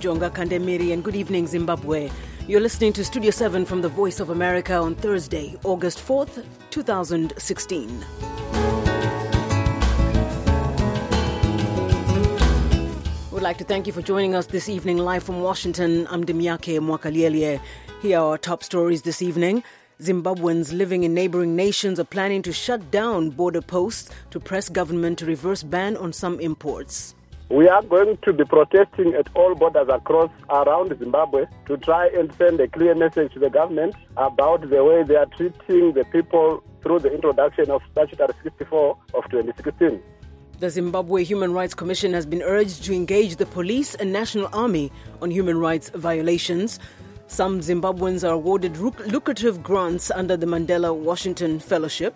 Jonga Kandemiri, and good evening, Zimbabwe. You're listening to Studio 7 from the Voice of America on Thursday, August 4th, 2016. We'd like to thank you for joining us this evening live from Washington. I'm Demiake Mwakaliele. Here are our top stories this evening. Zimbabweans living in neighboring nations are planning to shut down border posts to press government to reverse ban on some imports. We are going to be protesting at all borders around Zimbabwe to try and send a clear message to the government about the way they are treating the people through the introduction of Statutory 64 of 2016. The Zimbabwe Human Rights Commission has been urged to engage the police and National Army on human rights violations. Some Zimbabweans are awarded lucrative grants under the Mandela Washington Fellowship.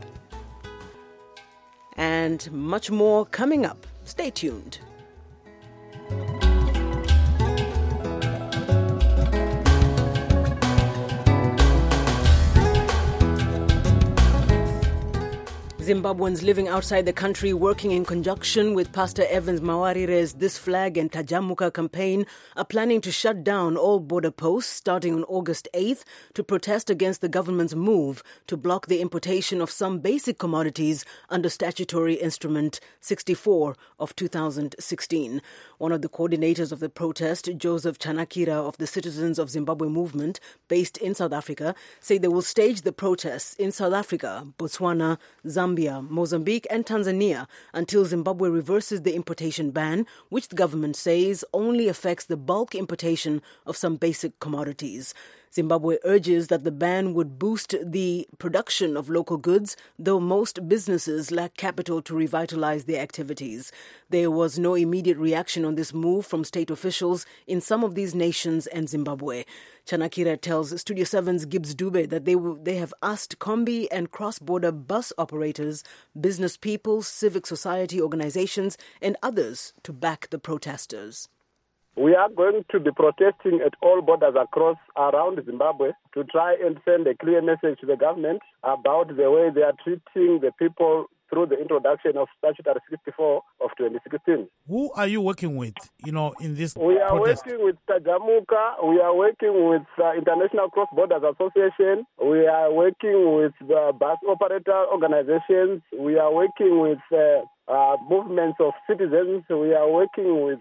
And much more coming up. Stay tuned. Zimbabweans living outside the country working in conjunction with Pastor Evans Mawarire's This Flag and Tajamuka campaign are planning to shut down all border posts starting on August 8th to protest against the government's move to block the importation of some basic commodities under Statutory Instrument 64 of 2016. One of the coordinators of the protest, Joseph Chanakira of the Citizens of Zimbabwe movement based in South Africa, say they will stage the protests in South Africa, Botswana, Zambia, Mozambique and Tanzania until Zimbabwe reverses the importation ban, which the government says only affects the bulk importation of some basic commodities. Zimbabwe urges that the ban would boost the production of local goods, though most businesses lack capital to revitalize their activities. There was no immediate reaction on this move from state officials in some of these nations and Zimbabwe. Chanakira tells Studio 7's Gibbs Dube that they have asked Kombi and cross-border bus operators, business people, civic society organizations and others to back the protesters. We are going to be protesting at all borders around Zimbabwe to try and send a clear message to the government about the way they are treating the people through the introduction of Statutory 64 of 2016. Who are you working with, in this We are protest? working with Tajamuka, we are working with International Cross Borders Association, we are working with bus operator organizations, we are working with movements of citizens, we are working with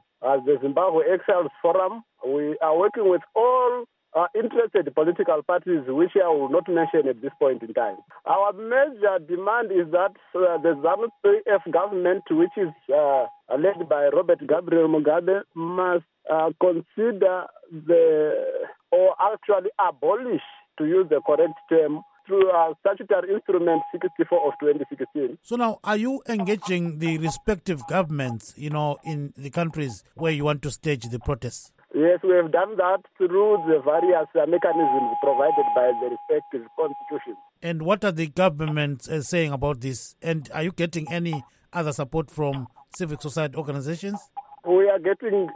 the Zimbabwe Exiles Forum. We are working with all interested political parties, which I will not mention at this point in time. Our major demand is that the ZANU-PF government, which is led by Robert Gabriel Mugabe, must consider or actually abolish, to use the correct term, through Statutory Instrument 64 of 2016. So now, are you engaging the respective governments, in the countries where you want to stage the protests? Yes, we have done that through the various mechanisms provided by the respective constitutions. And what are the governments saying about this? And are you getting any other support from civic society organizations? We are getting,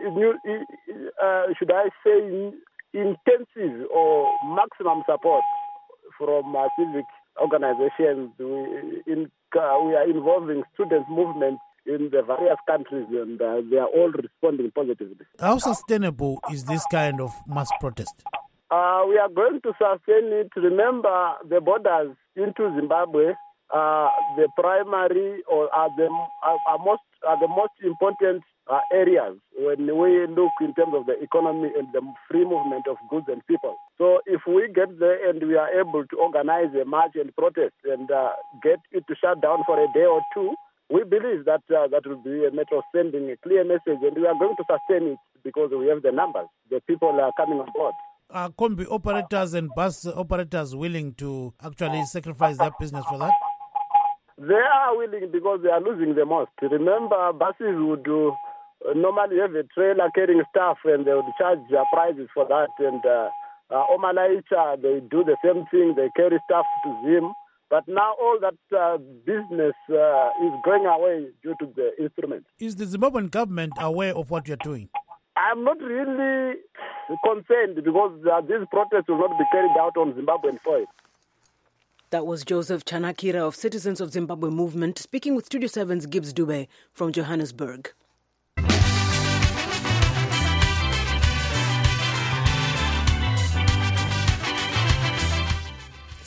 intensive or maximum support from civic organizations. We are involving student movements in the various countries, and they are all responding positively. How sustainable is this kind of mass protest? We are going to sustain it. Remember, the borders into Zimbabwe the primary or are the most important areas when we look in terms of the economy and the free movement of goods and people. So if we get there and we are able to organize a march and protest and get it to shut down for a day or two, we believe that that will be a matter of sending a clear message, and we are going to sustain it because we have the numbers. The people are coming on board. Are Kombi operators and bus operators willing to actually sacrifice their business for that? They are willing because they are losing the most. Remember, buses would normally have a trailer carrying stuff and they would charge prices for that. And Omalaicha, they do the same thing. They carry stuff to Zim. But now all that business is going away due to the instrument. Is the Zimbabwean government aware of what you're doing? I'm not really concerned because these protests will not be carried out on Zimbabwean soil. That was Joseph Chanakira of Citizens of Zimbabwe movement speaking with Studio 7's Gibbs Dube from Johannesburg.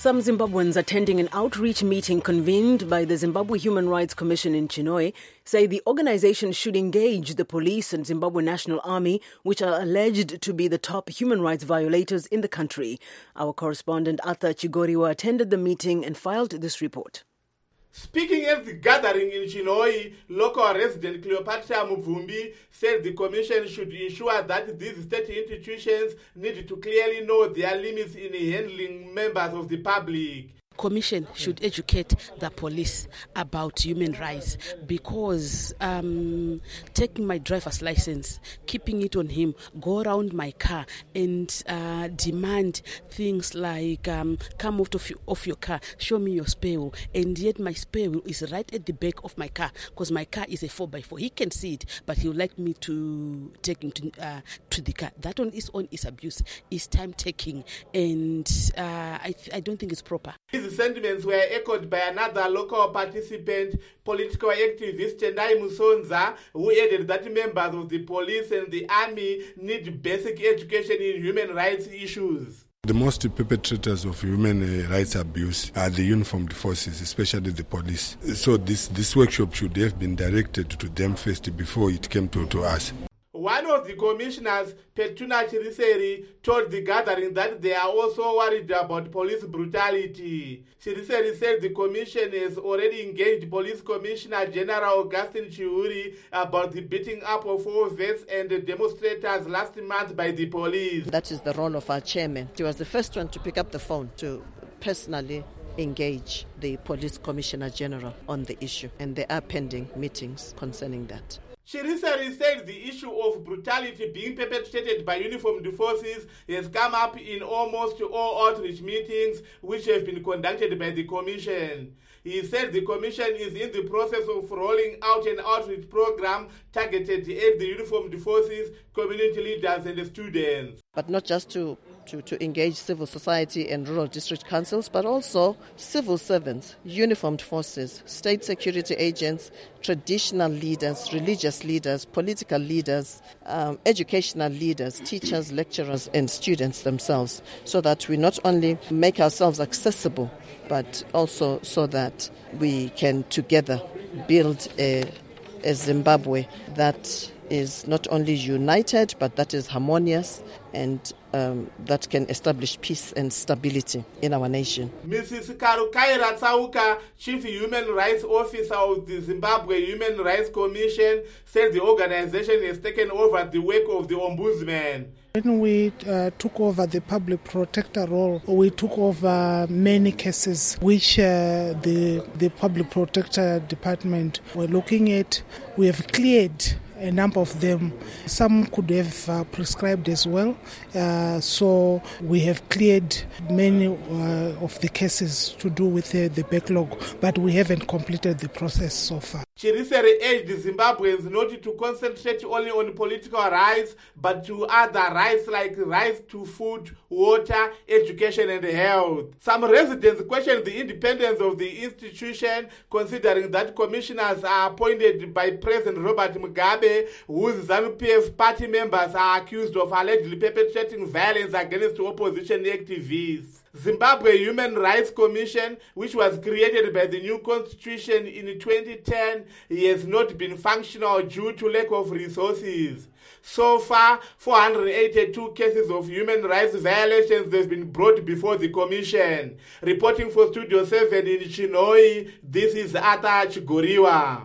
Some Zimbabweans attending an outreach meeting convened by the Zimbabwe Human Rights Commission in Chinhoyi say the organization should engage the police and Zimbabwe National Army, which are alleged to be the top human rights violators in the country. Our correspondent Arthur Chigoriwa attended the meeting and filed this report. Speaking at the gathering in Chinhoyi, local resident Cleopatra Muvumbi said the commission should ensure that these state institutions need to clearly know their limits in handling members of the public. Commission should educate the police about human rights, because taking my driver's license, keeping it on him, go around my car and demand things like come out of your car, show me your spare wheel, and yet my spare wheel is right at the back of my car because my car is a 4x4. He can see it, but he would like me to take him to the car. That on its own is abuse, is time taking, and I don't think it's proper. These sentiments were echoed by another local participant, political activist Tendai Musonza, who added that members of the police and the army need basic education in human rights issues. The most perpetrators of human rights abuse are the uniformed forces, especially the police. So this workshop should have been directed to them first before it came to us. One of the commissioners, Petuna Chiriseri, told the gathering that they are also worried about police brutality. Chiriseri said the commission has already engaged Police Commissioner General Augustine Chiuri about the beating up of 4 vets and demonstrators last month by the police. That is the role of our chairman. He was the first one to pick up the phone to personally engage the Police Commissioner General on the issue, and there are pending meetings concerning that. Chiriseri said the issue of brutality being perpetrated by uniformed forces has come up in almost all outreach meetings which have been conducted by the Commission. He said the Commission is in the process of rolling out an outreach program targeted at the uniformed forces, community leaders and students. But not just to engage civil society and rural district councils, but also civil servants, uniformed forces, state security agents, traditional leaders, religious leaders, political leaders, educational leaders, teachers, lecturers, and students themselves, so that we not only make ourselves accessible, but also so that we can together build a Zimbabwe that is not only united, but that is harmonious and that can establish peace and stability in our nation. Mrs. Karukaira Tsauka, Chief Human Rights Officer of the Zimbabwe Human Rights Commission, said the organization has taken over the work of the Ombudsman. When we took over the public protector role, we took over many cases which the public protector department were looking at. We have cleared a number of them. Some could have prescribed as well. So we have cleared many of the cases to do with the backlog, but we haven't completed the process so far. Chiriseri urged Zimbabweans not to concentrate only on political rights, but to other rights like rights to food, water, education and health. Some residents questioned the independence of the institution, considering that commissioners are appointed by President Robert Mugabe, whose ZANU-PF party members are accused of allegedly perpetrating violence against opposition activists. Zimbabwe Human Rights Commission, which was created by the new constitution in 2010, has not been functional due to lack of resources. So far, 482 cases of human rights violations have been brought before the Commission. Reporting for Studio 7 in Chinhoyi, this is Arthur Chigoriwa.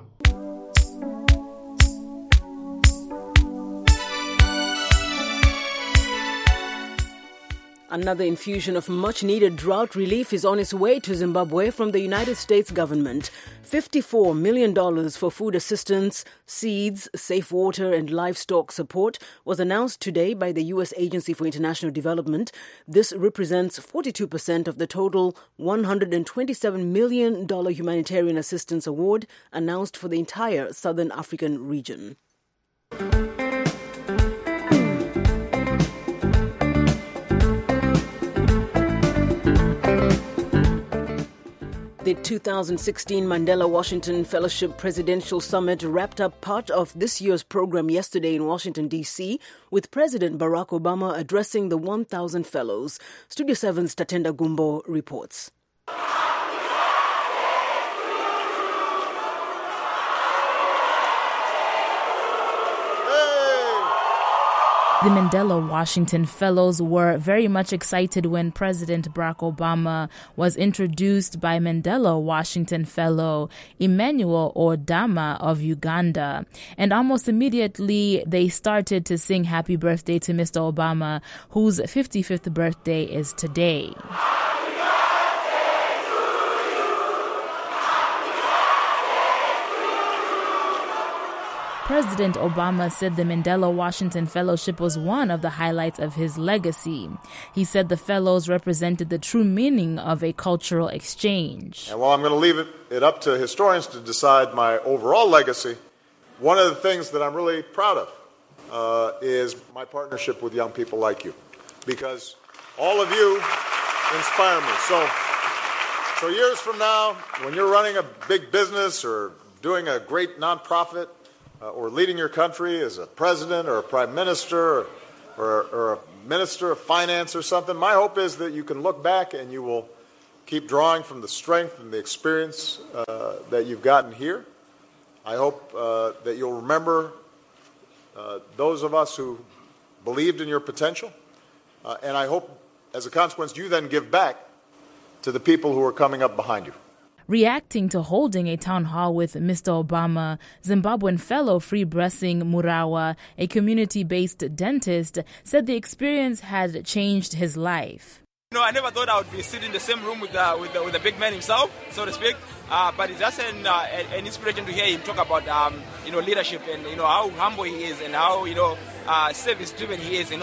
Another infusion of much-needed drought relief is on its way to Zimbabwe from the United States government. $54 million for food assistance, seeds, safe water and livestock support was announced today by the U.S. Agency for International Development. This represents 42% of the total $127 million humanitarian assistance award announced for the entire Southern African region. The 2016 Mandela Washington Fellowship Presidential Summit wrapped up part of this year's program yesterday in Washington, D.C., with President Barack Obama addressing the 1,000 fellows. Studio 7's Tatenda Gumbo reports. The Mandela Washington Fellows were very much excited when President Barack Obama was introduced by Mandela Washington Fellow Emmanuel Odama of Uganda. And almost immediately, they started to sing happy birthday to Mr. Obama, whose 55th birthday is today. President Obama said the Mandela Washington Fellowship was one of the highlights of his legacy. He said the fellows represented the true meaning of a cultural exchange. And while I'm going to leave it up to historians to decide my overall legacy, one of the things that I'm really proud of is my partnership with young people like you, because all of you inspire me. So years from now, when you're running a big business or doing a great nonprofit, or leading your country as a president or a prime minister or a minister of finance or something, my hope is that you can look back and you will keep drawing from the strength and the experience that you've gotten here. I hope that you'll remember those of us who believed in your potential. And I hope, as a consequence, you then give back to the people who are coming up behind you. Reacting to holding a town hall with Mr. Obama, Zimbabwean fellow Free Blessing Murawa, a community-based dentist, said the experience had changed his life. I never thought I would be sitting in the same room with the big man himself, so to speak. But it's just an inspiration to hear him talk about leadership and how humble he is and how service-driven he is.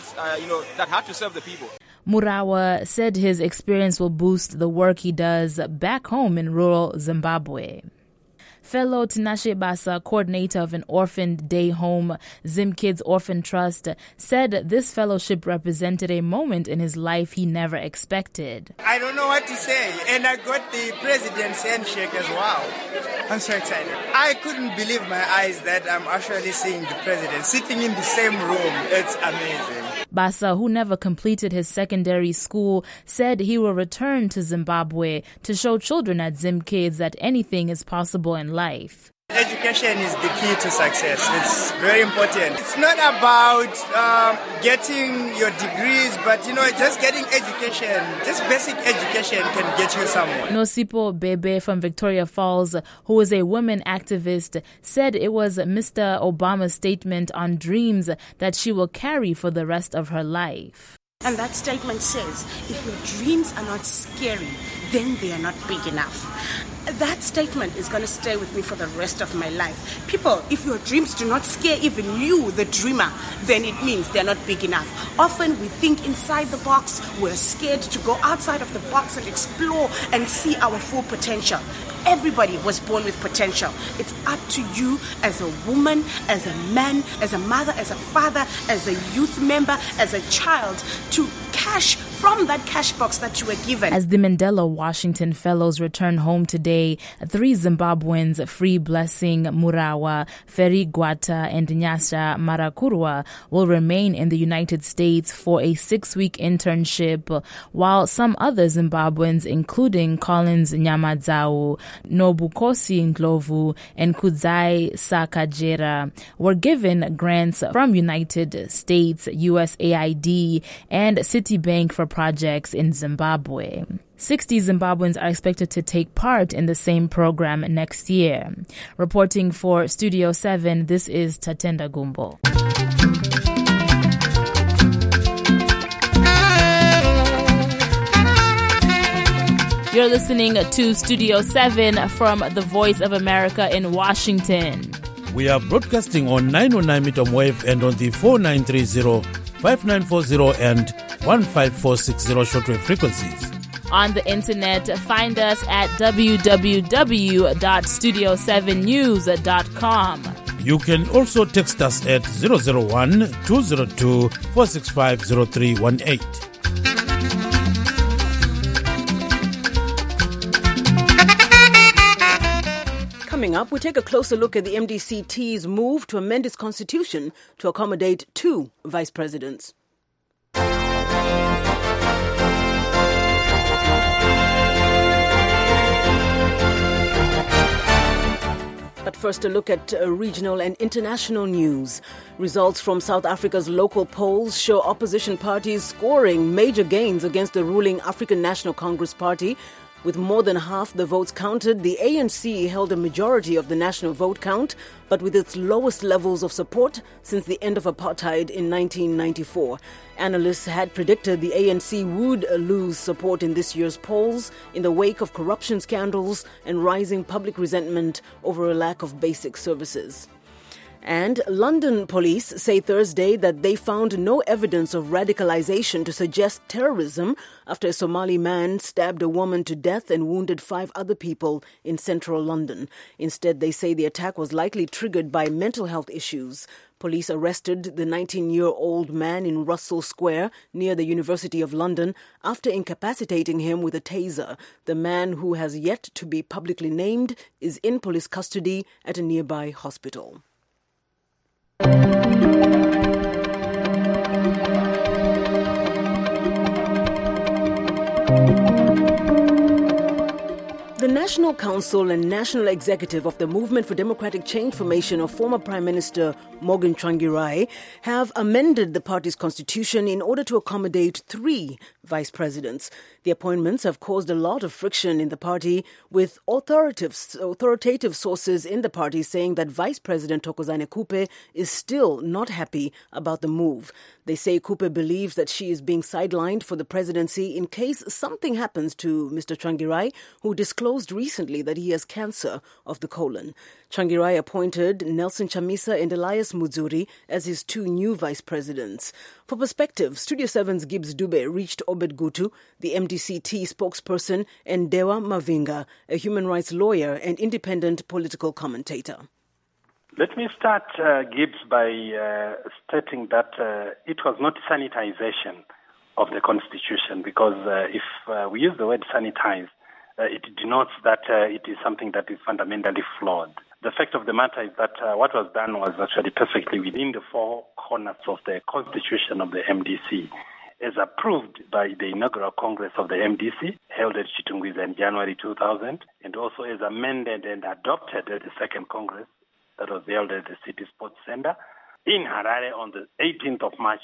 That had to serve the people. Murawa said his experience will boost the work he does back home in rural Zimbabwe. Fellow Tinashe Basa, coordinator of an orphaned day home, Zim Kids Orphan Trust, said this fellowship represented a moment in his life he never expected. I don't know what to say, and I got the president's handshake as well. I'm so excited. I couldn't believe my eyes that I'm actually seeing the president sitting in the same room. It's amazing. Basa, who never completed his secondary school, said he will return to Zimbabwe to show children at Zim Kids that anything is possible in life. Education is the key to success. It's very important. It's not about getting your degrees, but just getting education. Just basic education can get you somewhere. Nosipo Bebe from Victoria Falls, who is a women activist, said it was Mr. Obama's statement on dreams that she will carry for the rest of her life. And that statement says, if your dreams are not scary, then they are not big enough. That statement is going to stay with me for the rest of my life. People, if your dreams do not scare even you, the dreamer, then it means they're not big enough. Often we think inside the box. We're scared to go outside of the box and explore and see our full potential. Everybody was born with potential. It's up to you as a woman, as a man, as a mother, as a father, as a youth member, as a child to cash from that cash box that you were given. As the Mandela Washington Fellows return home today, 3 Zimbabweans, Free Blessing Murawa, Ferry Gwata, and Nyasha Marakurwa, will remain in the United States for a 6-week internship, while some other Zimbabweans, including Collins Nyamadzau, Nobukosi Ndlovu, and Kudzai Sakajera, were given grants from United States, USAID, and Citibank for projects in Zimbabwe. 60 Zimbabweans are expected to take part in the same program next year. Reporting for Studio 7, this is Tatenda Gumbo. You're listening to Studio 7 from the Voice of America in Washington. We are broadcasting on 909 medium wave and on the 4930, 5940 and 15460 shortwave frequencies. On the internet, find us at www.studio7news.com. You can also text us at 001-202-465-0318. Coming up, we take a closer look at the MDC-T's move to amend its constitution to accommodate 2 vice presidents. But first, a look at regional and international news. Results from South Africa's local polls show opposition parties scoring major gains against the ruling African National Congress Party. With more than half the votes counted, the ANC held a majority of the national vote count, but with its lowest levels of support since the end of apartheid in 1994. Analysts had predicted the ANC would lose support in this year's polls in the wake of corruption scandals and rising public resentment over a lack of basic services. And London police say Thursday that they found no evidence of radicalization to suggest terrorism after a Somali man stabbed a woman to death and wounded 5 other people in central London. Instead, they say the attack was likely triggered by mental health issues. Police arrested the 19-year-old man in Russell Square near the University of London after incapacitating him with a taser. The man, who has yet to be publicly named, is in police custody at a nearby hospital. The National Council and National Executive of the Movement for Democratic Change formation of former Prime Minister Morgan Tsvangirai have amended the party's constitution in order to accommodate 3 vice presidents. The appointments have caused a lot of friction in the party, with authoritative sources in the party saying that Vice President Thokozani Kupe is still not happy about the move. They say Kupe believes that she is being sidelined for the presidency in case something happens to Mr. Tsvangirai, who disclosed recently that he has cancer of the colon. Tsvangirai appointed Nelson Chamisa and Elias Mudzuri as his 2 new vice presidents. For perspective, Studio 7's Gibbs Dube reached Obed Gutu, the MDC-T spokesperson, and Dewa Mavinga, a human rights lawyer and independent political commentator. Let me start, Gibbs, by stating that it was not sanitization of the Constitution, because if we use the word sanitize, it denotes that it is something that is fundamentally flawed. The fact of the matter is that what was done was actually perfectly within the 4 corners of the Constitution of the MDC, as approved by the inaugural Congress of the MDC, held at Chitungwiza in January 2000, and also as amended and adopted at the second Congress that was held at the City Sports Center in Harare on the 18th of March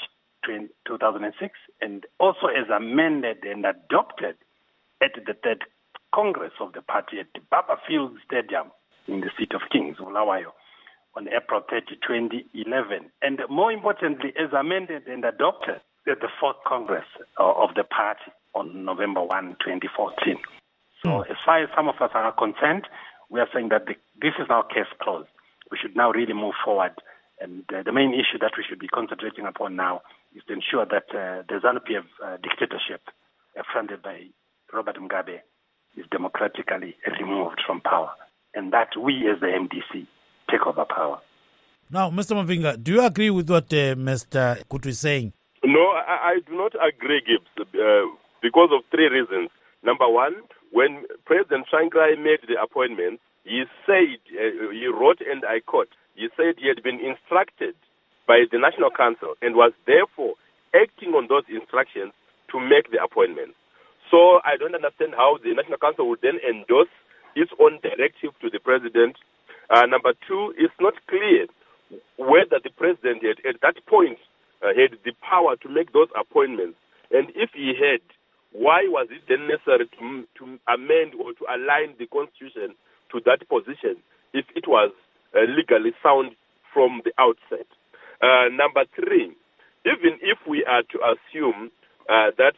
2006, and also as amended and adopted at the third Congress of the party at the Baba Field Stadium in the City of Kings, Bulawayo, on April 30, 2011. And more importantly, as amended and adopted at the 4th Congress of the party on November 1, 2014. So as far as some of us are concerned, we are saying that this is now case closed. We should now really move forward. And the main issue that we should be concentrating upon now is to ensure that the ZANU-PF dictatorship fronted by Robert Mugabe is democratically removed from power, and that we as the MDC take over power. Now, Mr. Mavinga, do you agree with what Mr. Kutu is saying? No, I do not agree, Gibbs, because of 3 reasons. Number one, when President Tsvangirai made the appointment, he said, he wrote, and I quote, he said he had been instructed by the National Council and was therefore acting on those instructions to make the appointment. So I don't understand how the National Council would then endorse its own directive to the President. Number 2, it's not clear whether the President had, at that point, had the power to make those appointments. And if he had, why was it then necessary to amend or to align the Constitution to that position if it was legally sound from the outset? Number 3, even if we are to assume that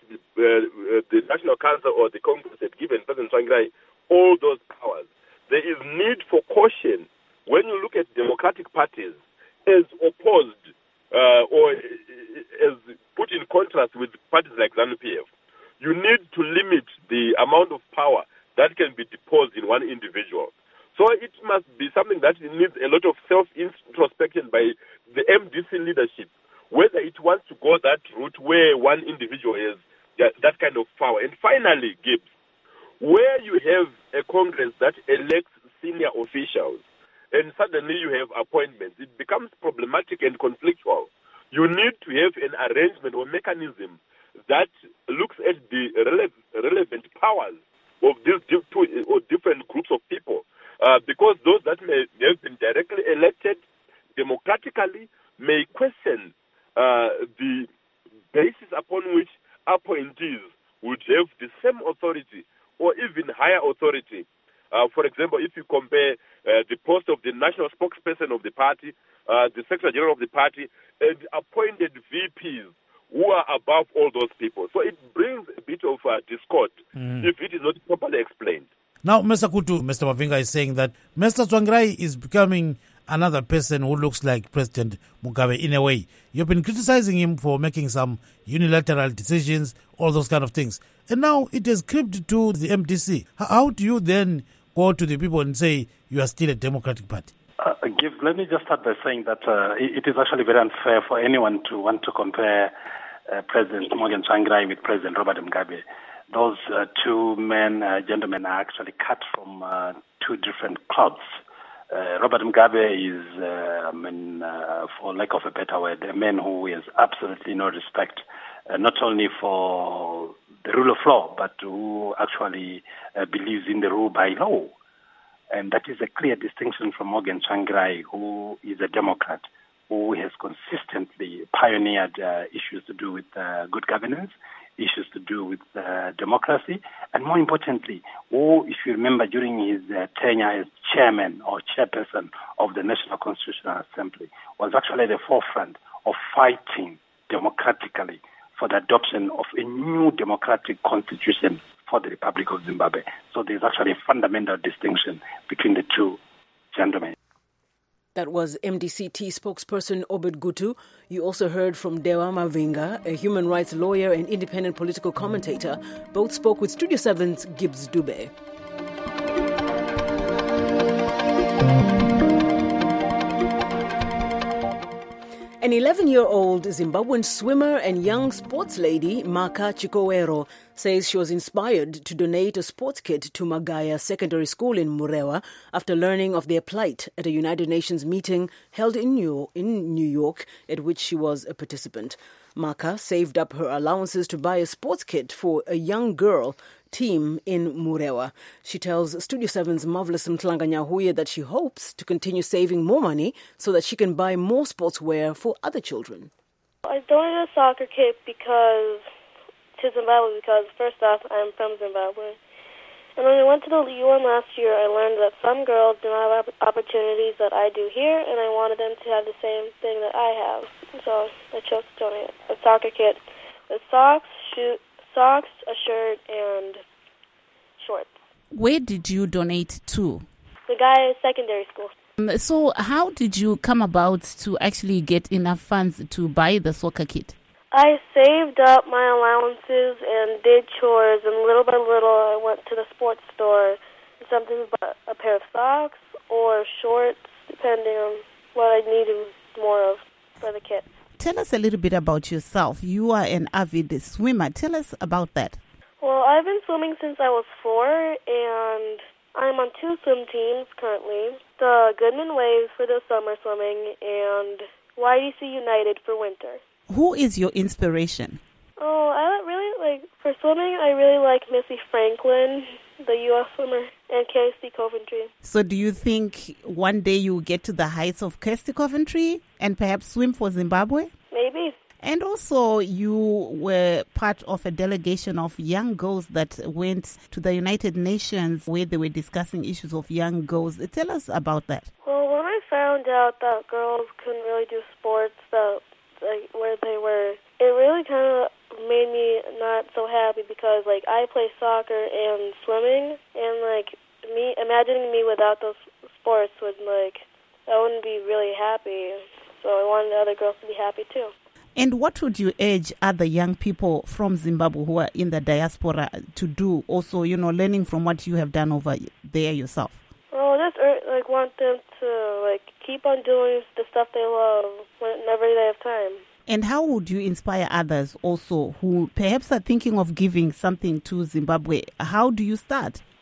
the National Council or the Congress had given President Tsvangirai all those powers, there is need for caution when you look at democratic parties as opposed or as put in contrast with parties like ZANU-PF. You need to limit the amount of power that can be deposed in one individual. So it must be something that needs a lot of self-introspection by the MDC leadership, whether it wants to go that route where one individual has that kind of power. And finally, Gibbs, where you have a Congress that elects senior officials, and suddenly you have appointments, it becomes problematic and conflictual. You need to have an arrangement or mechanism that looks at the relevant powers of these two or different groups of people, because those that may have been directly elected democratically may question the basis upon which appointees would have the same authority or even higher authority. For example, if you compare the post of the national spokesperson of the party, the Secretary General of the party, and appointed VPs who are above all those people. So it brings a bit of discord if it is not properly explained. Now, Mr. Kutu, Mr. Mavinga is saying that Mr. Tsvangirai is becoming another person who looks like President Mugabe in a way. You've been criticizing him for making some unilateral decisions, all those kind of things. And now it has crept to the MDC. How do you then go to the people and say you are still a Democratic Party? Gibbs, let me just start by saying that it is actually very unfair for anyone to want to compare President Morgan Tsvangirai with President Robert Mugabe. Those two gentlemen are actually cut from two different cloths. Robert Mugabe is, for lack of a better word, a man who has absolutely no respect, not only for the rule of law, but who actually believes in the rule by law. And that is a clear distinction from Morgan Tsvangirai, who is a Democrat, who has consistently pioneered issues to do with good governance, issues to do with democracy, and more importantly, who, if you remember, during his tenure as chairman or chairperson of the National Constitutional Assembly, was actually at the forefront of fighting democratically for the adoption of a new democratic constitution for the Republic of Zimbabwe. So there's actually a fundamental distinction between the two gentlemen. That was MDC-T spokesperson Obed Gutu. You also heard from Dewa Mavinga, a human rights lawyer and independent political commentator. Both spoke with Studio 7's Gibbs Dube. An 11-year-old Zimbabwean swimmer and young sports lady, Maka Chikowero, says she was inspired to donate a sports kit to Magaya Secondary School in Murewa after learning of their plight at a United Nations meeting held in New York, at which she was a participant. Maka saved up her allowances to buy a sports kit for a young girl team in Murewa. She tells Studio 7's Marvelous Mtlanganyahuye that she hopes to continue saving more money so that she can buy more sportswear for other children. I donated a soccer kit to Zimbabwe because, first off, I'm from Zimbabwe. And when I went to the UN last year, I learned that some girls do not have opportunities that I do here, and I wanted them to have the same thing that I have. So I chose to donate a soccer kit with socks, a shirt, and shorts. Where did you donate to? The Gaia Secondary School. So how did you come about to actually get enough funds to buy the soccer kit? I saved up my allowances and did chores, and little by little I went to the sports store and something about a pair of socks or shorts, depending on what I needed more of for the kit. Tell us a little bit about yourself. You are an avid swimmer. Tell us about that. Well, I've been swimming since I was 4, and I'm on 2 swim teams currently. The Goodman Waves for the summer swimming and YDC United for winter. Who is your inspiration? Oh, for swimming, I really like Missy Franklin, the U.S. swimmer, and Kirsty Coventry. So do you think one day you will get to the heights of Kirsty Coventry and perhaps swim for Zimbabwe? Maybe. And also you were part of a delegation of young girls that went to the United Nations where they were discussing issues of young girls. Tell us about that. Well, when I found out that girls couldn't really do sports where they were, it really kind of made me not so happy because I play soccer and swimming, and imagining me without those sports I wouldn't be really happy. So I wanted other girls to be happy too. And what would you urge other young people from Zimbabwe who are in the diaspora to do, also, learning from what you have done over there yourself? Well, I just want them to keep on doing the stuff they love whenever they have time. And how would you inspire others also who perhaps are thinking of giving something to Zimbabwe? How do you start?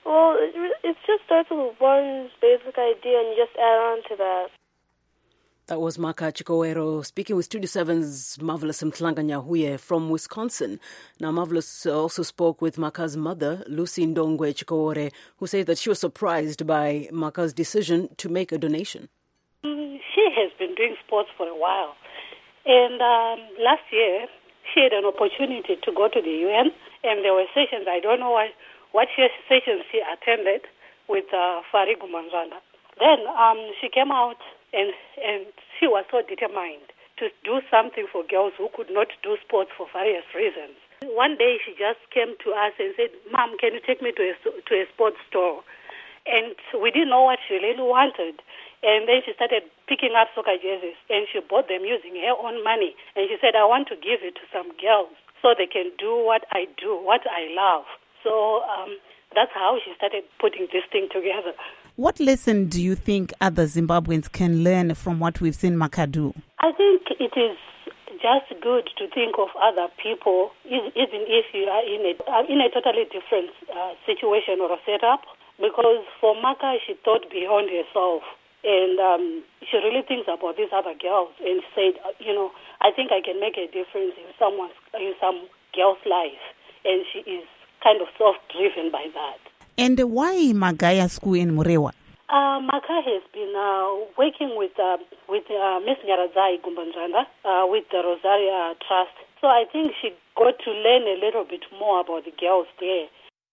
Well, it just starts with one basic idea and you just add on to that. That was Maka Chikowero speaking with Studio 7's Marvelous Mtlanga Nyahuye from Wisconsin. Now, Marvelous also spoke with Maka's mother, Lucy Ndongwe Chikowore, who said that she was surprised by Maka's decision to make a donation. She has been doing sports for a while. And last year, she had an opportunity to go to the UN, and there were sessions, I don't know what sessions she attended with Farigu Manzana. Then she came out and she was so determined to do something for girls who could not do sports for various reasons. One day she just came to us and said, "Mom, can you take me to a sports store?" And we didn't know what she really wanted. And then she started picking up soccer jerseys and she bought them using her own money. And she said, "I want to give it to some girls so they can do what I do, what I love." So that's how she started putting this thing together. What lesson do you think other Zimbabweans can learn from what we've seen Maka do? I think it is just good to think of other people, even if you are in a totally different situation or a setup. Because for Maka, she thought beyond herself. And she really thinks about these other girls and said, I think I can make a difference in some girl's life. And she is kind of self-driven by that. And why Magaya School in Murewa? Maka has been working with Miss Nyarazai Gumbanjanda with the Rosaria Trust. So I think she got to learn a little bit more about the girls there.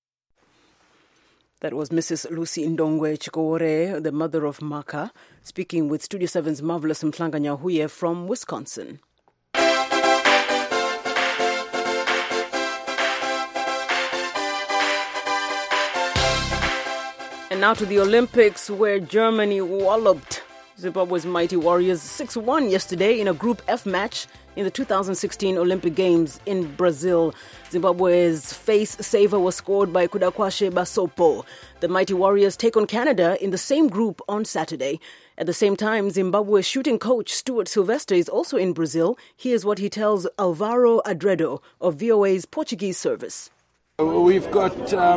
That was Mrs. Lucy Ndongwe Chikowore, the mother of Maka, speaking with Studio 7's Marvelous Mtlanga Nyahuye from Wisconsin. And now to the Olympics, where Germany walloped Zimbabwe's mighty Warriors 6-1 yesterday in a Group F match in the 2016 Olympic Games in Brazil. Zimbabwe's face saver was scored by Kudakwashe Basopo. The mighty Warriors take on Canada in the same group on Saturday. At the same time, Zimbabwe's shooting coach Stuart Sylvester is also in Brazil. Here's what he tells Alvaro Adredo of VOA's Portuguese service. We've got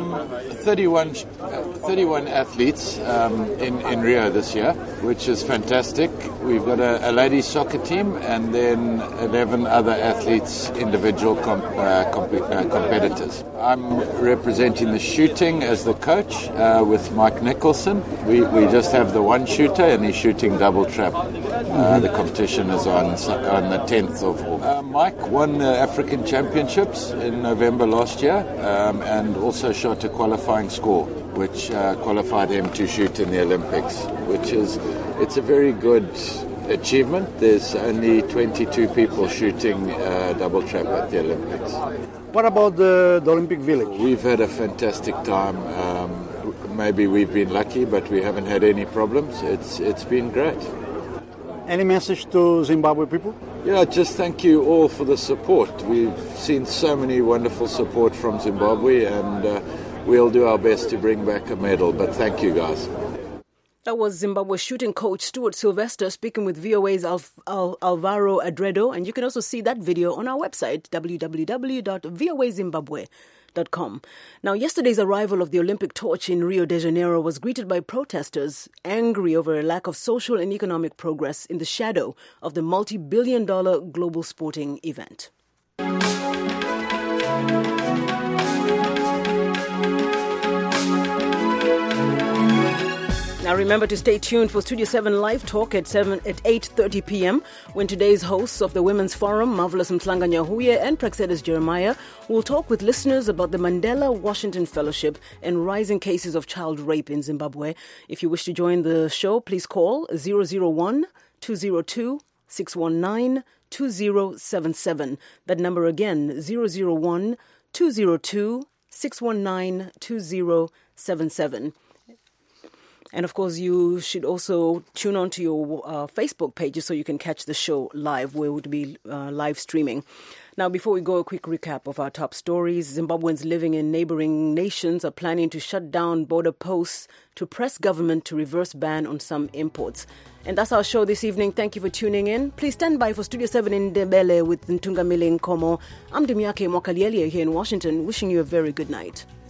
31 athletes in Rio this year, which is fantastic. We've got a ladies soccer team and then 11 other athletes, individual competitors. I'm representing the shooting as the coach with Mike Nicholson. We just have the one shooter and he's shooting double trap. The competition is on the 10th of August. Mike won the African Championships in November last year. And also shot a qualifying score, which qualified him to shoot in the Olympics, it's a very good achievement. There's only 22 people shooting double trap at the Olympics. What about the Olympic Village? We've had a fantastic time. Maybe we've been lucky, but we haven't had any problems. It's been great. Any message to Zimbabwe people? Yeah, just thank you all for the support. We've seen so many wonderful support from Zimbabwe, and we'll do our best to bring back a medal. But thank you, guys. That was Zimbabwe shooting coach Stuart Sylvester speaking with VOA's Alvaro Adredo. And you can also see that video on our website, www.voazimbabwe.com. Now, yesterday's arrival of the Olympic torch in Rio de Janeiro was greeted by protesters angry over a lack of social and economic progress in the shadow of the multi-billion-dollar global sporting event. Now remember to stay tuned for Studio 7 Live Talk at 8:30 p.m. when today's hosts of the Women's Forum, Marvelous Mtlanga Nyahuye and Praxedis Jeremiah, will talk with listeners about the Mandela Washington Fellowship and rising cases of child rape in Zimbabwe. If you wish to join the show, please call 001-202-619-2077. That number again, 001-202-619-2077. And of course, you should also tune on to your Facebook pages so you can catch the show live, where it would be live streaming. Now, before we go, a quick recap of our top stories. Zimbabweans living in neighboring nations are planning to shut down border posts to press government to reverse ban on some imports. And that's our show this evening. Thank you for tuning in. Please stand by for Studio 7 in Ndebele with Ntungamile Nkomo. I'm Demiake Mwakalieli here in Washington, wishing you a very good night.